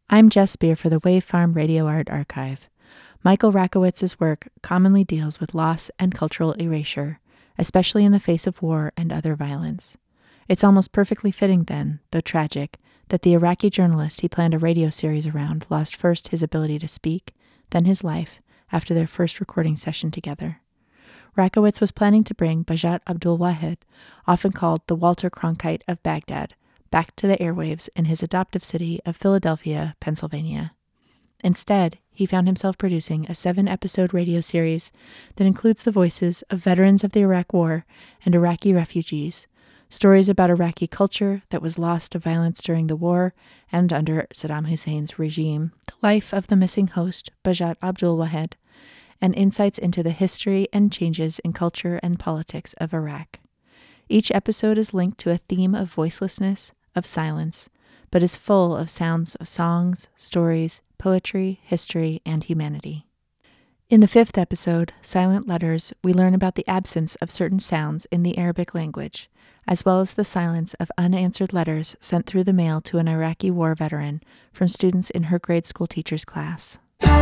I'm Jess Spear for the Wave Farm Radio Art Archive. Michael Rakowitz's work commonly deals with loss and cultural erasure, especially in the face of war and other violence. It's almost perfectly fitting then, though tragic, that the Iraqi journalist he planned a radio series around lost first his ability to speak, then his life, after their first recording session together. Rakowitz was planning to bring Bajat Abdul Wahed, often called the Walter Cronkite of Baghdad, back to the airwaves in his adoptive city of Philadelphia, Pennsylvania. Instead, he found himself producing a 7-episode radio series that includes the voices of veterans of the Iraq War and Iraqi refugees, stories about Iraqi culture that was lost to violence during the war and under Saddam Hussein's regime, the life of the missing host, Bajat Abdul Wahed, and insights into the history and changes in culture and politics of Iraq. Each episode is linked to a theme of voicelessness, of silence, but is full of sounds of songs, stories, poetry, history, and humanity. In the 5th episode, Silent Letters, we learn about the absence of certain sounds in the Arabic language, as well as the silence of unanswered letters sent through the mail to an Iraqi war veteran from students in her grade school teacher's class.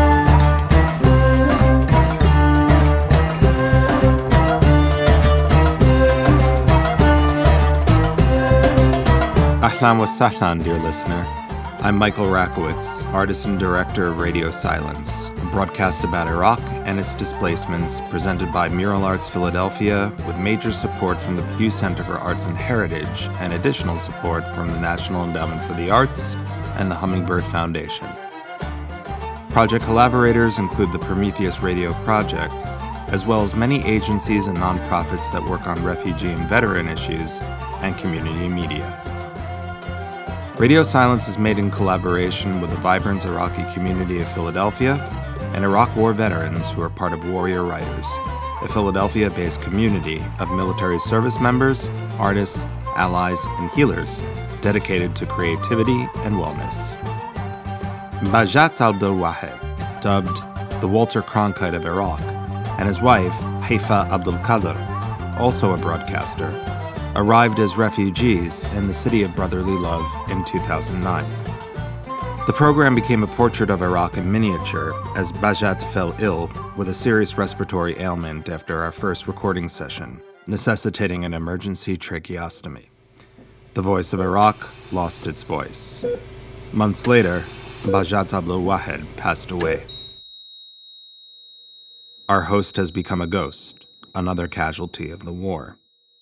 Ahlan wa sahlan, dear listener. I'm Michael Rakowitz, artist and director of Radio Silence, a broadcast about Iraq and its displacements presented by Mural Arts Philadelphia with major support from the Pew Center for Arts and Heritage and additional support from the National Endowment for the Arts and the Hummingbird Foundation. Project collaborators include the Prometheus Radio Project, as well as many agencies and nonprofits that work on refugee and veteran issues and community media. Radio Silence is made in collaboration with the vibrant Iraqi community of Philadelphia and Iraq War veterans who are part of Warrior Writers, a Philadelphia-based community of military service members, artists, allies, and healers dedicated to creativity and wellness. Bajat Abdul Wahed, dubbed the Walter Cronkite of Iraq, and his wife, Haifa Abdul Qadir, also a broadcaster, arrived as refugees in the city of brotherly love in 2009. The program became a portrait of Iraq in miniature as Bajat fell ill with a serious respiratory ailment after our first recording session, necessitating an emergency tracheostomy. The voice of Iraq lost its voice. Months later, Bajat Abdul Wahed passed away. Our host has become a ghost, another casualty of the war.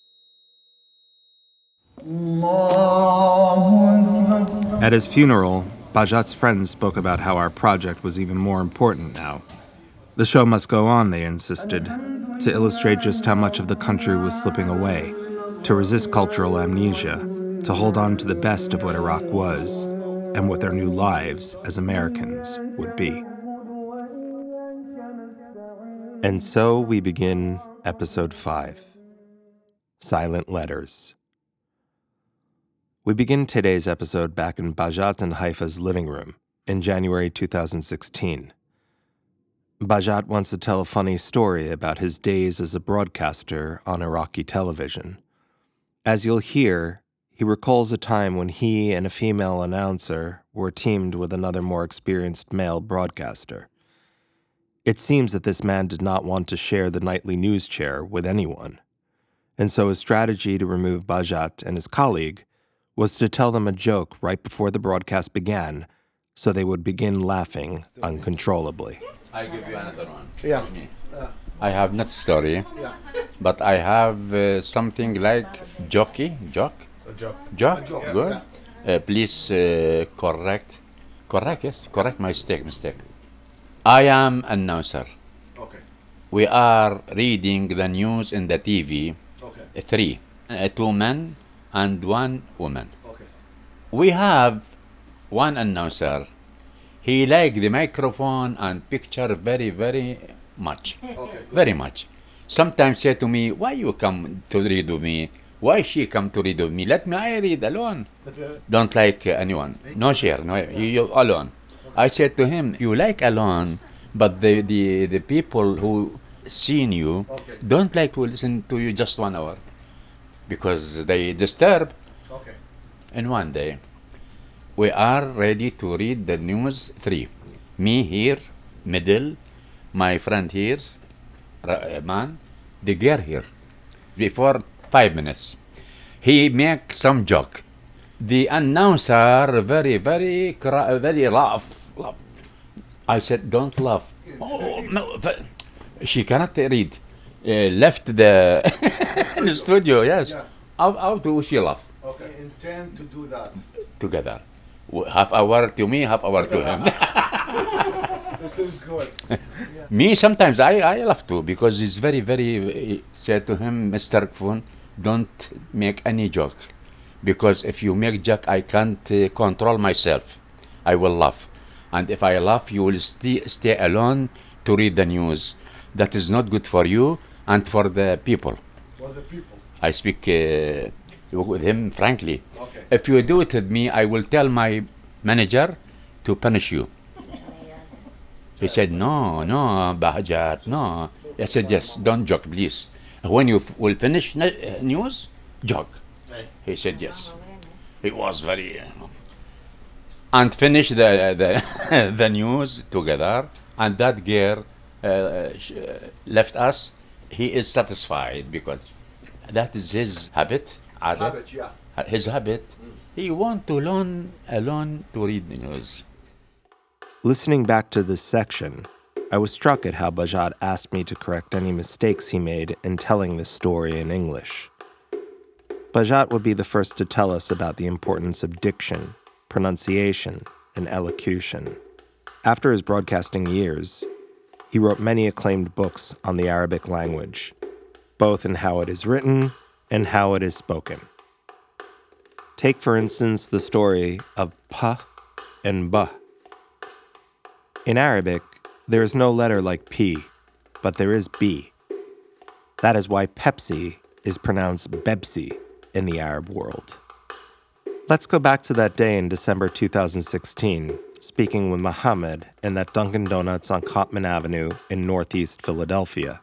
At his funeral, Bajat's friends spoke about how our project was even more important now. The show must go on, they insisted, to illustrate just how much of the country was slipping away, to resist cultural amnesia, to hold on to the best of what Iraq was, and what their new lives as Americans would be. And so we begin episode 5, Silent Letters. We begin today's episode back in Bajat and Haifa's living room in January 2016. Bajat wants to tell a funny story about his days as a broadcaster on Iraqi television. As you'll hear, he recalls a time when he and a female announcer were teamed with another more experienced male broadcaster. It seems that this man did not want to share the nightly news chair with anyone, and so his strategy to remove Bajat and his colleague was to tell them a joke right before the broadcast began so they would begin laughing uncontrollably. I give you another one. Yeah. I have not story, but I have something like joke. Joke? Good. Please correct, yes, correct my mistake. I am announcer. Okay. We are reading the news in the TV. Okay. 3, 2 men and 1 woman. Okay. We have one announcer. He liked the microphone and picture very, very much. Okay. Very much. Sometimes say to me, why you come to read with me? Why she come to read with me? Let me I read alone. Don't like anyone. No share. No, you alone. I said to him, you like alone, but the people who seen you don't like to listen to you just 1 hour because they disturb. Okay. And one day, we are ready to read the news 3. Me here, middle, my friend here, man, the girl here. Before 5 minutes. He make some joke. The announcer very laugh. I said, don't laugh. Oh, no. She cannot read. Left the, the studio, yes. Yeah. How do she laugh? Okay, intend to do that. Together. Half hour to me, half hour to him. This is good. Me, sometimes I laugh too, because it's very, said to him, Mr. Kfun, don't make any joke. Because if you make joke, I can't control myself. I will laugh. And if I laugh, you will stay alone to read the news. That is not good for you and for the people. For the people. I speak with him frankly. Okay. If you do it with me, I will tell my manager to punish you. He said, no, Bahajat, no. I said, yes, don't joke, please. When you will finish news, joke. He said, yes. He was very... and finish the the news together, and that girl left us. He is satisfied because that is his habit. Habit, yeah. His habit. He want to learn alone to read the news. Listening back to this section, I was struck at how Bahjat asked me to correct any mistakes he made in telling this story in English. Bahjat would be the first to tell us about the importance of diction, pronunciation, and elocution. After his broadcasting years, he wrote many acclaimed books on the Arabic language, both in how it is written and how it is spoken. Take, for instance, the story of pa and ba. In Arabic, there is no letter like P, but there is B. That is why Pepsi is pronounced Bebsi in the Arab world. Let's go back to that day in December 2016, speaking with Mohammed in that Dunkin' Donuts on Cotman Avenue in Northeast Philadelphia.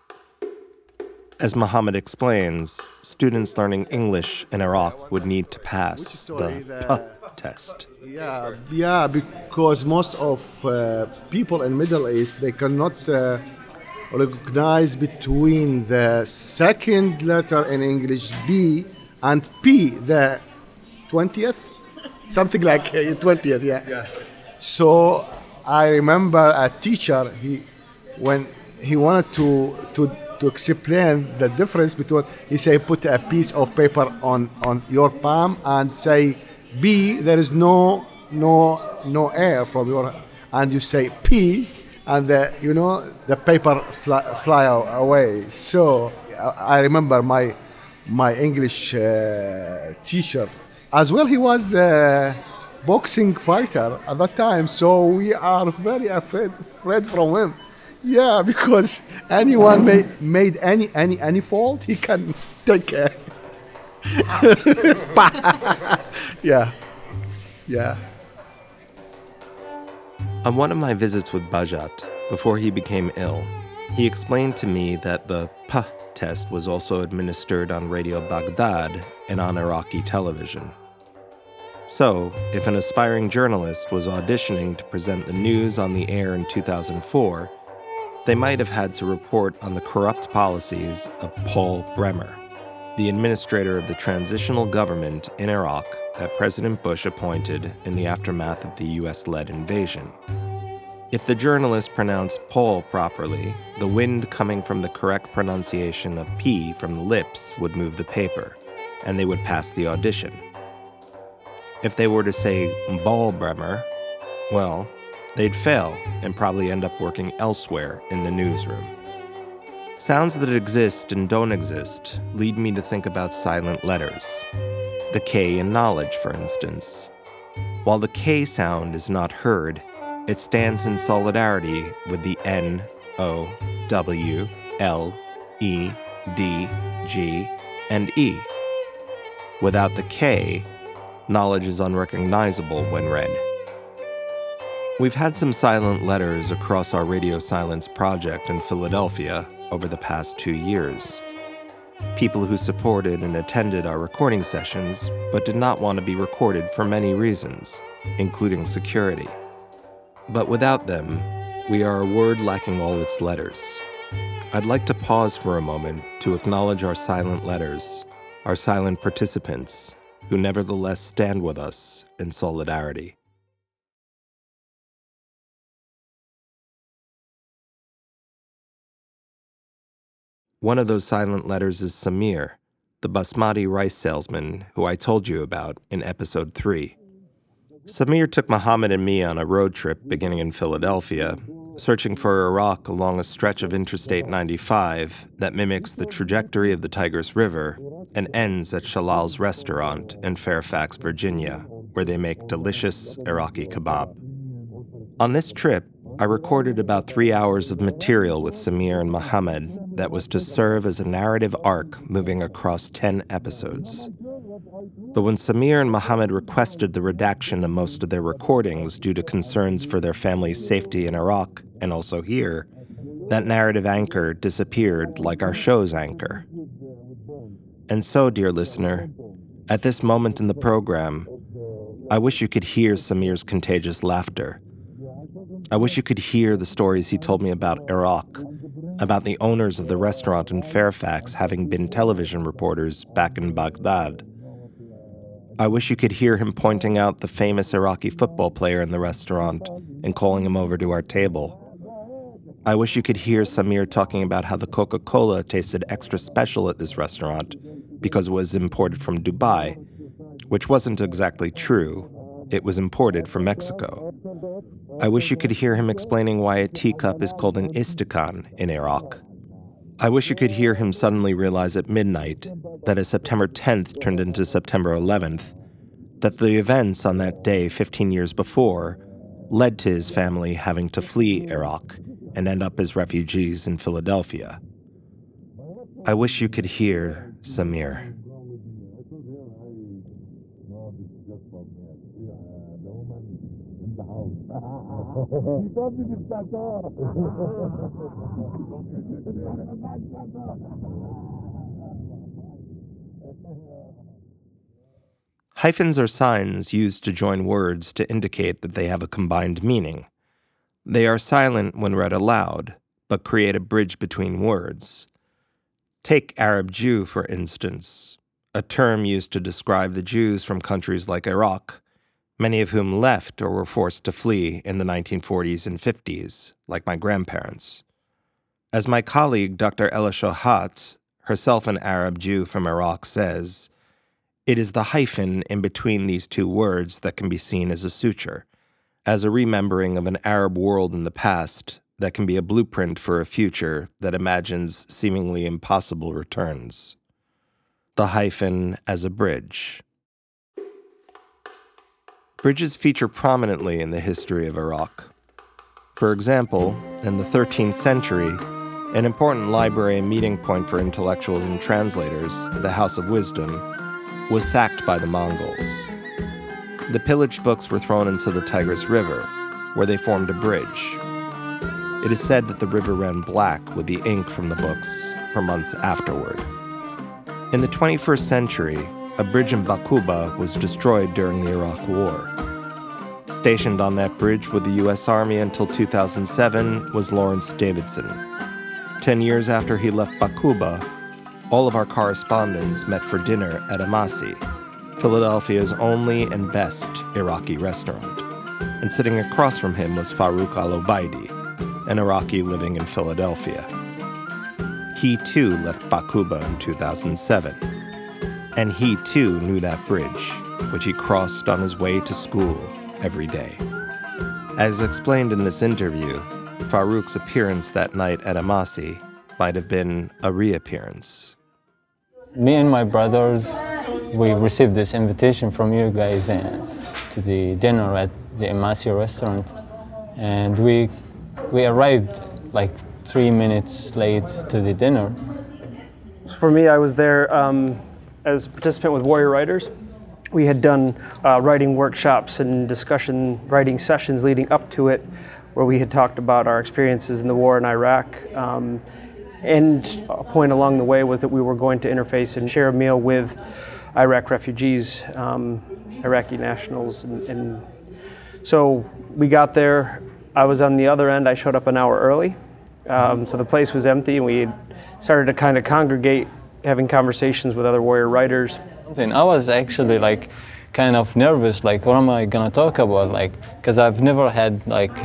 As Mohammed explains, students learning English in Iraq would need to pass the P test. Yeah, because most of people in Middle East, they cannot recognize between the second letter in English, B, and P, the 20th, something like 20th, yeah. So I remember a teacher, when he wanted to explain the difference between, he say, put a piece of paper on your palm and say, B, there is no air from your, and you say P, and the paper fly away. So I remember my English teacher. As well, he was a boxing fighter at that time, so we are very afraid from him. Yeah, because anyone made any fault, he can take care. Yeah. On one of my visits with Bahjat, before he became ill, he explained to me that the P test was also administered on Radio Baghdad and on Iraqi television. So, if an aspiring journalist was auditioning to present the news on the air in 2004, they might have had to report on the corrupt policies of Paul Bremer, the administrator of the transitional government in Iraq that President Bush appointed in the aftermath of the US-led invasion. If the journalist pronounced Paul properly, the wind coming from the correct pronunciation of P from the lips would move the paper, and they would pass the audition. If they were to say Paul Bremer, well, they'd fail and probably end up working elsewhere in the newsroom. Sounds that exist and don't exist lead me to think about silent letters. The K in knowledge, for instance. While the K sound is not heard, it stands in solidarity with the N, O, W, L, E, D, G, and E. Without the K, knowledge is unrecognizable when read. We've had some silent letters across our Radio Silence project in Philadelphia over the past 2 years. People who supported and attended our recording sessions, but did not want to be recorded for many reasons. including security. But without them, we are a word lacking all its letters. I'd like to pause for a moment to acknowledge our silent letters, our silent participants, who nevertheless stand with us in solidarity. One of those silent letters is Samir, the basmati rice salesman who I told you about in episode 3. Samir took Muhammad and me on a road trip beginning in Philadelphia, searching for Iraq along a stretch of Interstate 95 that mimics the trajectory of the Tigris River and ends at Shalal's restaurant in Fairfax, Virginia, where they make delicious Iraqi kebab. On this trip, I recorded about 3 hours of material with Samir and Muhammad that was to serve as a narrative arc moving across 10 episodes. But when Samir and Muhammad requested the redaction of most of their recordings due to concerns for their family's safety in Iraq and also here, that narrative anchor disappeared like our show's anchor. And so, dear listener, at this moment in the program, I wish you could hear Samir's contagious laughter. I wish you could hear the stories he told me about Iraq, about the owners of the restaurant in Fairfax having been television reporters back in Baghdad. I wish you could hear him pointing out the famous Iraqi football player in the restaurant and calling him over to our table. I wish you could hear Samir talking about how the Coca-Cola tasted extra special at this restaurant because it was imported from Dubai, which wasn't exactly true. It was imported from Mexico. I wish you could hear him explaining why a teacup is called an istikan in Iraq. I wish you could hear him suddenly realize at midnight that as September 10th turned into September 11th, that the events on that day 15 years before led to his family having to flee Iraq and end up as refugees in Philadelphia. I wish you could hear Samir. Hyphens are signs used to join words to indicate that they have a combined meaning. They are silent when read aloud, but create a bridge between words. Take Arab Jew, for instance, a term used to describe the Jews from countries like Iraq, many of whom left or were forced to flee in the 1940s and 50s, like my grandparents. As my colleague Dr. Ella Shohat, herself an Arab Jew from Iraq, says, it is the hyphen in between these two words that can be seen as a suture, as a remembering of an Arab world in the past that can be a blueprint for a future that imagines seemingly impossible returns. The hyphen as a bridge. Bridges feature prominently in the history of Iraq. For example, in the 13th century, an important library and meeting point for intellectuals and translators, the House of Wisdom, was sacked by the Mongols. The pillaged books were thrown into the Tigris River, where they formed a bridge. It is said that the river ran black with the ink from the books for months afterward. In the 21st century, a bridge in Bakuba was destroyed during the Iraq War. Stationed on that bridge with the U.S. Army until 2007 was Lawrence Davidson. 10 years after he left Bakuba, all of our correspondents met for dinner at Amasi, Philadelphia's only and best Iraqi restaurant. And sitting across from him was Farouk Al-Obaidi, an Iraqi living in Philadelphia. He too left Bakuba in 2007. And he too knew that bridge, which he crossed on his way to school every day. As explained in this interview, Farouk's appearance that night at Amasi might have been a reappearance. Me and my brothers, we received this invitation from you guys to the dinner at the Amasi restaurant. And we arrived like 3 minutes late to the dinner. For me, I was there as a participant with Warrior Writers. We had done writing workshops and discussion writing sessions leading up to it, where we had talked about our experiences in the war in Iraq. And a point along the way was that we were going to interface and share a meal with Iraq refugees, Iraqi nationals, and So we got there. I was on the other end. I showed up an hour early. So the place was empty, and we had started to kind of congregate, having conversations with other Warrior writers. And I was actually like kind of nervous, like what am I gonna talk about, like because I've never had like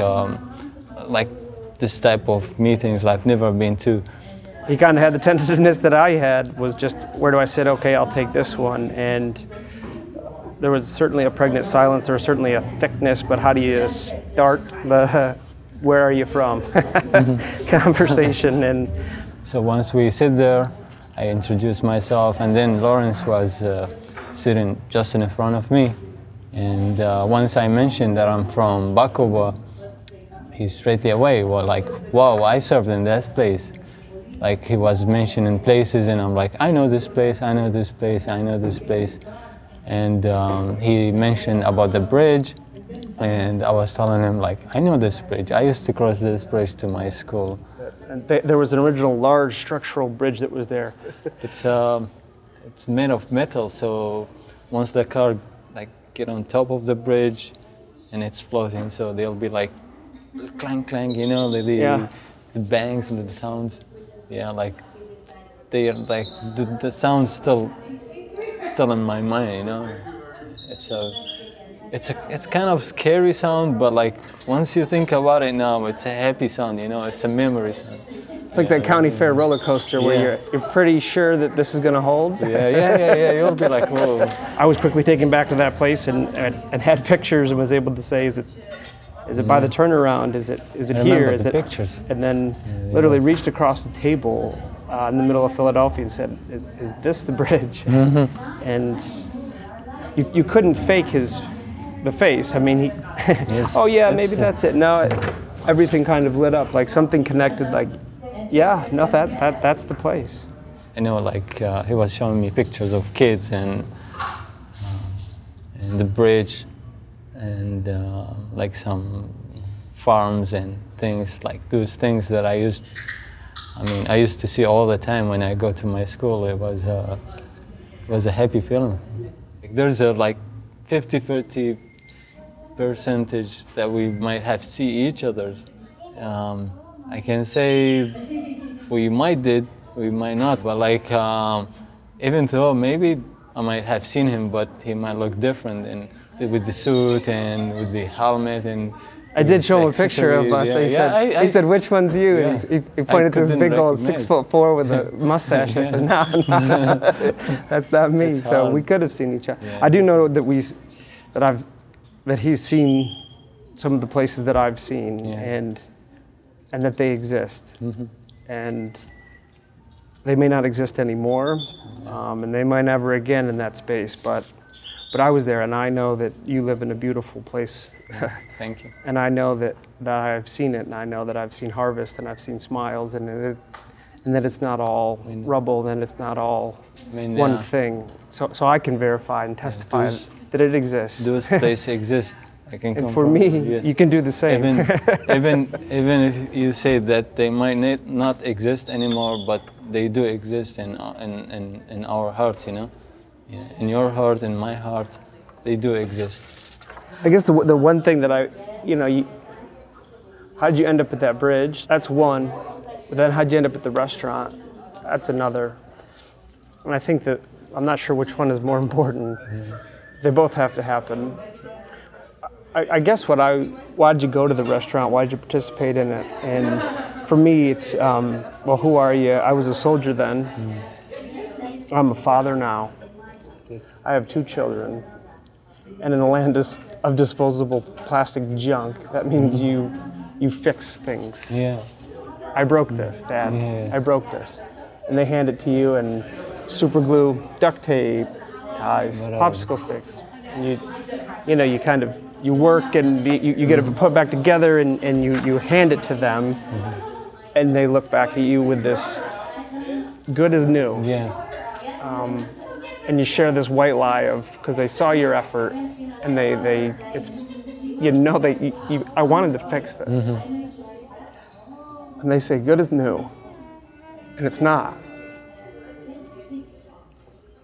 this type of meetings. I've never been to. He kind of had the tentativeness that I had, was just, where do I sit? Okay, I'll take this one. And there was certainly a pregnant silence. There was certainly a thickness, but how do you start the where are you from conversation? And so once we sit there, I introduced myself, and then Lawrence was sitting just in front of me. And once I mentioned that I'm from Bacoba, he straight away was like, wow, I served in that place. Like he was mentioning places, and I'm like, I know this place, I know this place, I know this place. And he mentioned about the bridge, and I was telling him like, I know this bridge. I used to cross this bridge to my school. And there was an original large structural bridge that was there. It's made of metal, so once the car like get on top of the bridge, and it's floating, so there'll be like clang clang, you know, the bangs and the sounds. Yeah, like they are like the sound's still in my mind, you know. It's kind of scary sound, but like once you think about it now, it's a happy sound, you know. It's a memory sound. It's like that county fair roller coaster where you're pretty sure that this is going to hold. Yeah. You'll be like, whoa. I was quickly taken back to that place and had pictures and was able to say, is it by the turnaround? Is it here? Is it pictures? And then literally reached across the table in the middle of Philadelphia and said, "Is this the bridge?" Mm-hmm. And you couldn't fake the face. I mean, oh yeah, maybe that's it. No, everything kind of lit up, like something connected. Like, yeah, no, that's the place. I know, like he was showing me pictures of kids and the bridge. And like some farms and things, like those things that I used to see all the time when I go to my school. It was a happy feeling. There's a like 50-50 percentage that we might have see each other's. I can say we might did, we might not, but like even though maybe I might have seen him, but he might look different and with the suit and with the helmet and I did show him a picture of us. He said, which one's you? Yeah. And he pointed to this big old 6'4" with a mustache. I said, no, that's not me. It's so hard. we could have seen each other. Yeah. I do know that he's seen some of the places that I've seen and that they exist. Mm-hmm. And they may not exist anymore, and they might never again in that space, but I was there, and I know that you live in a beautiful place. Thank you. And I know that I've seen it, and I know that I've seen harvest, and I've seen smiles, and that it's not all rubble, and it's not all one thing. So I can verify and testify that it exists. Those places exist. I can and for me, you can do the same. Even if you say that they might not exist anymore, but they do exist in our hearts, you know. Yeah, in your heart, in my heart, they do exist. I guess the one thing that how'd you end up at that bridge? That's one. But then how'd you end up at the restaurant? That's another. And I think that, I'm not sure which one is more important. Yeah. They both have to happen. I guess why'd you go to the restaurant? Why'd you participate in it? And for me, it's, who are you? I was a soldier then. Mm. I'm a father now. I have 2 children, and in a land of disposable plastic junk, that means you fix things. Yeah. I broke this, Dad. Yeah. I broke this. And they hand it to you, and super glue, duct tape, ties, popsicle sticks. And you work and you get it put back together, and you hand it to them, and they look back at you with this good as new. Yeah. And you share this white lie because they saw your effort, and I wanted to fix this. Mm-hmm. And they say, good as new. And it's not.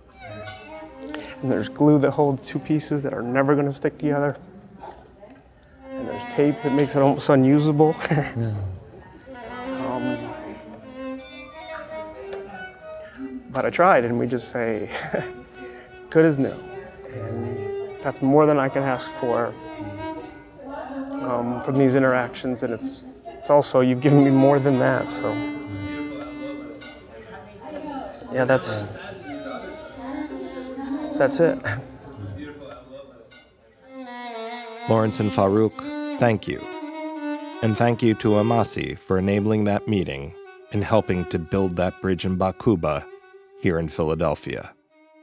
And there's glue that holds 2 pieces that are never going to stick together. tape that makes it almost unusable. But I tried, and we just say, good as new. And that's more than I can ask for from these interactions, and it's also, you've given me more than that, so. Yeah, that's it. Lawrence and Farouk, thank you. And thank you to Amasi for enabling that meeting and helping to build that bridge in Baquba here in Philadelphia.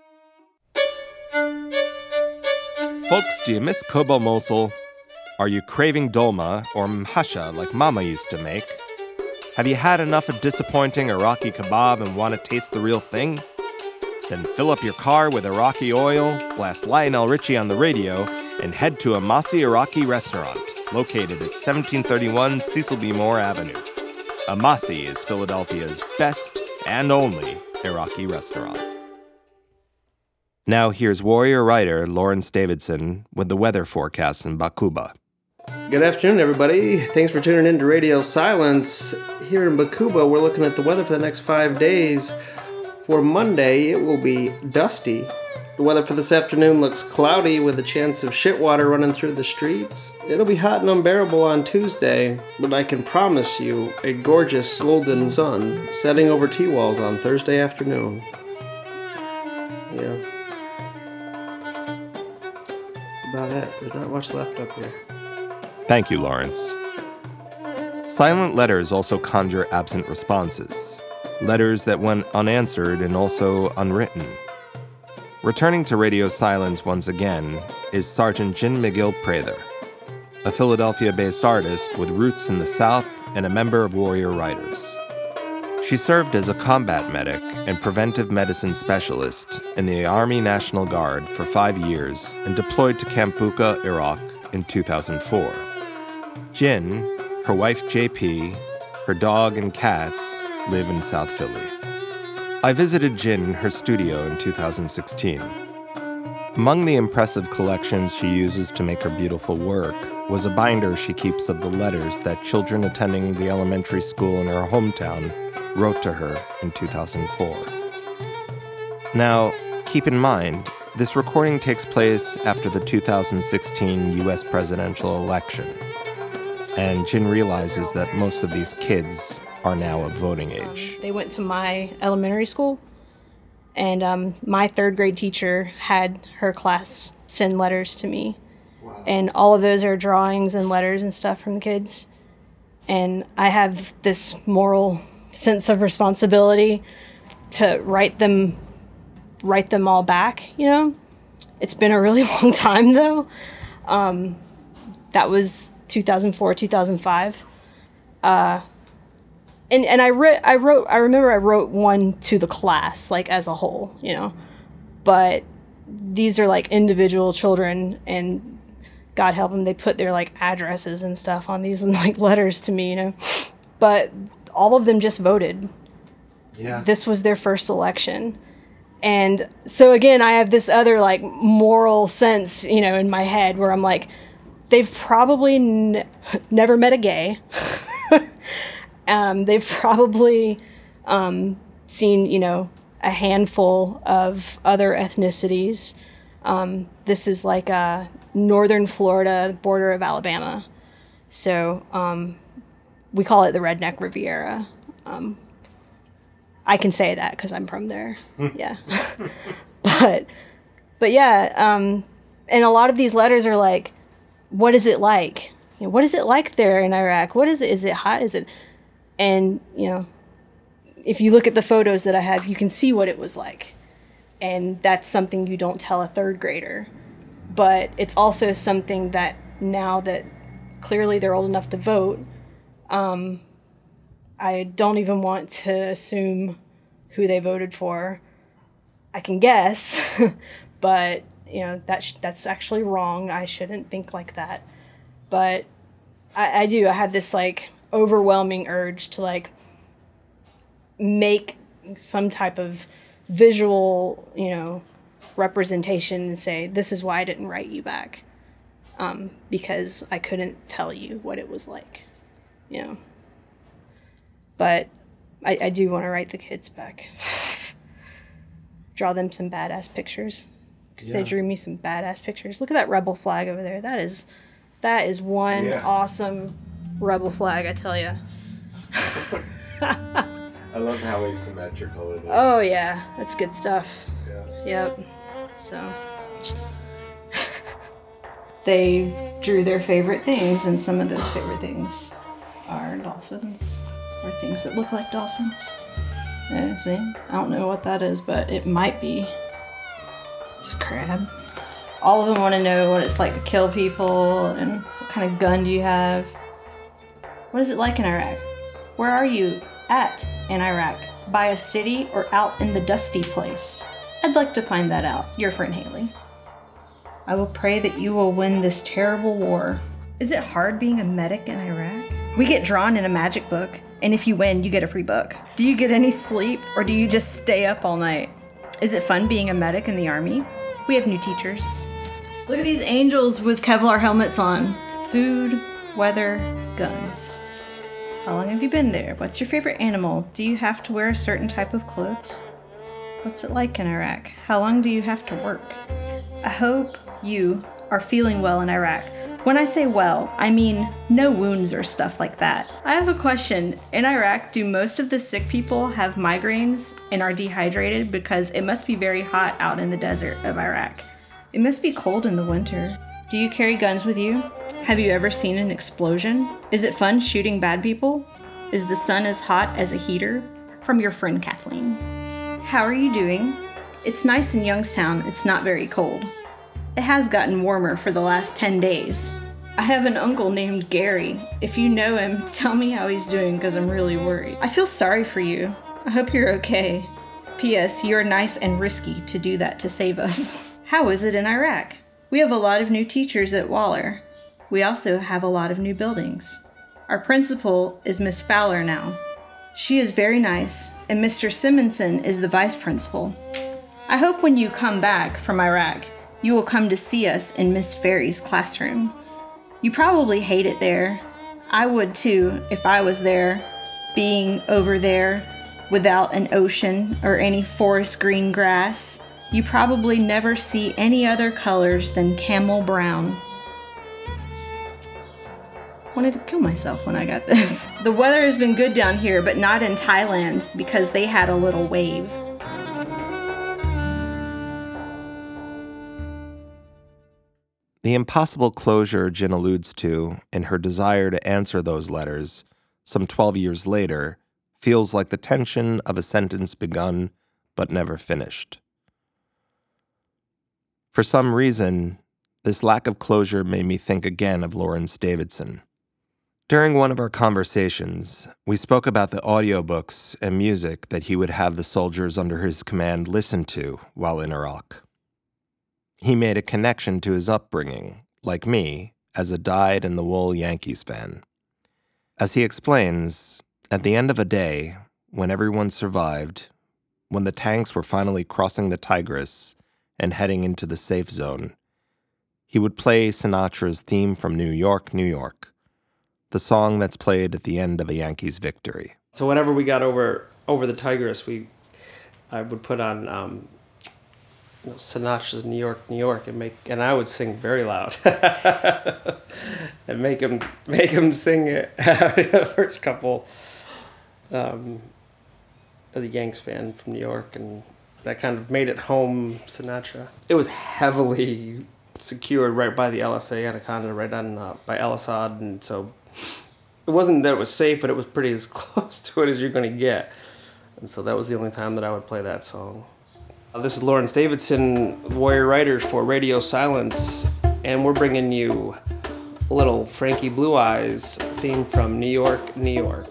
Folks, do you miss Kobo Mosul? Are you craving dolma or mhasha like Mama used to make? Have you had enough of disappointing Iraqi kebab and want to taste the real thing? Then fill up your car with Iraqi oil, blast Lionel Richie on the radio, and head to Amasi Iraqi Restaurant, located at 1731 Cecil B. Moore Avenue. Amasi is Philadelphia's best and only Iraqi restaurant. Now here's warrior writer Lawrence Davidson with the weather forecast in Baquba. Good afternoon, everybody. Thanks for tuning in to Radio Silence. Here in Baquba, we're looking at the weather for the next 5 days. For Monday, it will be dusty. The weather for this afternoon looks cloudy with a chance of shit water running through the streets. It'll be hot and unbearable on Tuesday, but I can promise you a gorgeous golden sun setting over T-Walls on Thursday afternoon. Yeah. That's about it. There's not much left up here. Thank you, Lawrence. Silent letters also conjure absent responses. Letters that went unanswered and also unwritten. Returning to Radio Silence once again is Sergeant Jin McGill Prather, a Philadelphia-based artist with roots in the South and a member of Warrior Writers. She served as a combat medic and preventive medicine specialist in the Army National Guard for 5 years and deployed to Camp Bucca, Iraq in 2004. Jin, her wife JP, her dog and cats live in South Philly. I visited Jin in her studio in 2016. Among the impressive collections she uses to make her beautiful work was a binder she keeps of the letters that children attending the elementary school in her hometown wrote to her in 2004. Now, keep in mind, this recording takes place after the 2016 U.S. presidential election, and Jin realizes that most of these kids are now of voting age. They went to my elementary school, and my third grade teacher had her class send letters to me. Wow. And all of those are drawings and letters and stuff from the kids. And I have this moral sense of responsibility to write them all back, you know? It's been a really long time, though. That was 2004, 2005. And I remember I wrote one to the class, like as a whole, you know, but these are like individual children, and God help them, they put their like addresses and stuff on these and like letters to me, you know, but all of them just voted. Yeah. This was their first election. And so again, I have this other like moral sense, you know, in my head where I'm like, they've probably never met a gay. They've probably seen, you know, a handful of other ethnicities. This is like northern Florida, border of Alabama. So we call it the Redneck Riviera. I can say that because I'm from there. Yeah. But yeah, and a lot of these letters are like, what is it like? You know, what is it like there in Iraq? What is it? Is it hot? Is it... And, you know, if you look at the photos that I have, you can see what it was like. And that's something you don't tell a third grader. But it's also something that now that clearly they're old enough to vote, I don't even want to assume who they voted for. I can guess, but, you know, that's actually wrong. I shouldn't think like that. But I do. I have this, like, overwhelming urge to like make some type of visual, you know, representation and say, this is why I didn't write you back. because I couldn't tell you what it was like, you know. But I do want to write the kids back. Draw them some badass pictures, because they drew me some badass pictures. Look at that rebel flag over there. That is one awesome rebel flag, I tell you. I love how asymmetrical it is. Oh yeah, that's good stuff. Yeah. Yep. So they drew their favorite things, and some of those favorite things are dolphins, or things that look like dolphins. Yeah, see? I don't know what that is, but it might be. It's a crab. All of them want to know what it's like to kill people, and what kind of gun do you have. What is it like in Iraq? Where are you at in Iraq? By a city or out in the dusty place? I'd like to find that out. Your friend Haley. I will pray that you will win this terrible war. Is it hard being a medic in Iraq? We get drawn in a magic book, and if you win, you get a free book. Do you get any sleep, or do you just stay up all night? Is it fun being a medic in the Army? We have new teachers. Look at these angels with Kevlar helmets on. Food, weather, guns. How long have you been there? What's your favorite animal? Do you have to wear a certain type of clothes? What's it like in Iraq? How long do you have to work? I hope you are feeling well in Iraq. When I say well, I mean no wounds or stuff like that. I have a question. In Iraq, do most of the sick people have migraines and are dehydrated? Because it must be very hot out in the desert of Iraq. It must be cold in the winter. Do you carry guns with you? Have you ever seen an explosion? Is it fun shooting bad people? Is the sun as hot as a heater? From your friend Kathleen. How are you doing? It's nice in Youngstown. It's not very cold. It has gotten warmer for the last 10 days. I have an uncle named Gary. If you know him, tell me how he's doing, because I'm really worried. I feel sorry for you. I hope you're okay. P.S. You're nice and risky to do that to save us. How is it in Iraq? We have a lot of new teachers at Waller. We also have a lot of new buildings. Our principal is Miss Fowler now. She is very nice, and Mr. Simonson is the vice principal. I hope when you come back from Iraq, you will come to see us in Miss Ferry's classroom. You probably hate it there. I would too if I was there, being over there without an ocean or any forest green grass. You probably never see any other colors than camel brown. Wanted to kill myself when I got this. The weather has been good down here, but not in Thailand because they had a little wave. The impossible closure Jin alludes to in her desire to answer those letters, some 12 years later, feels like the tension of a sentence begun but never finished. For some reason, this lack of closure made me think again of Lawrence Davidson. During one of our conversations, we spoke about the audiobooks and music that he would have the soldiers under his command listen to while in Iraq. He made a connection to his upbringing, like me, as a dyed-in-the-wool Yankees fan. As he explains, at the end of a day, when everyone survived, when the tanks were finally crossing the Tigris and heading into the safe zone, he would play Sinatra's theme from New York, New York, the song that's played at the end of a Yankees victory. So whenever we got over the Tigris, I would put on Sinatra's New York, New York, and I would sing very loud and make him sing it. The first couple, as a Yanks fan from New York, and that kind of made it home Sinatra. It was heavily secured right by the LSA Anaconda, right on by El Asad, and so it wasn't that it was safe, but it was pretty as close to it as you're going to get. And so that was the only time that I would play that song. This is Lawrence Davidson, Warrior Writers for Radio Silence, and we're bringing you a little Frankie Blue Eyes theme from New York, New York.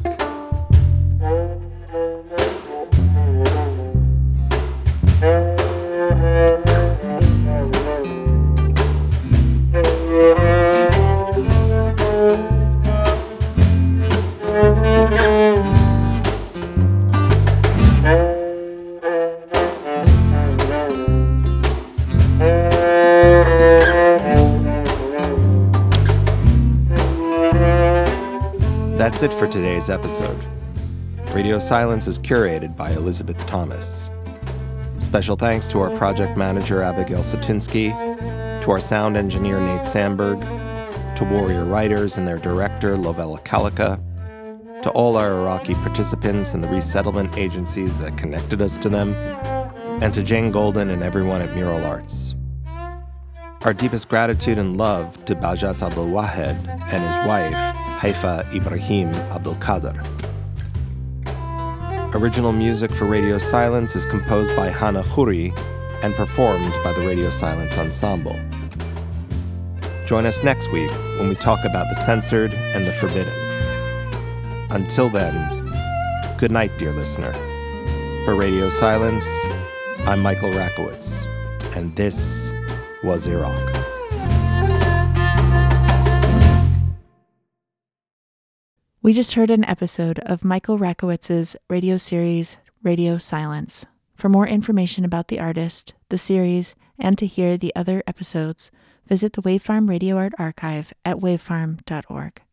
That's it for today's episode. Radio Silence is curated by Elizabeth Thomas. Special thanks to our project manager, Abigail Satinsky, to our sound engineer, Nate Sandberg, to Warrior Writers and their director, Lovella Kalika, to all our Iraqi participants and the resettlement agencies that connected us to them, and to Jane Golden and everyone at Mural Arts. Our deepest gratitude and love to Bajat Abdul Wahed and his wife, Haifa Ibrahim Abdul Qadir. Original music for Radio Silence is composed by Hana Khoury and performed by the Radio Silence Ensemble. Join us next week when we talk about the censored and the forbidden. Until then, good night, dear listener. For Radio Silence, I'm Michael Rakowitz, and this was Iraq. We just heard an episode of Michael Rakowitz's radio series, Radio Silence. For more information about the artist, the series, and to hear the other episodes, visit the Wave Farm Radio Art Archive at wavefarm.org.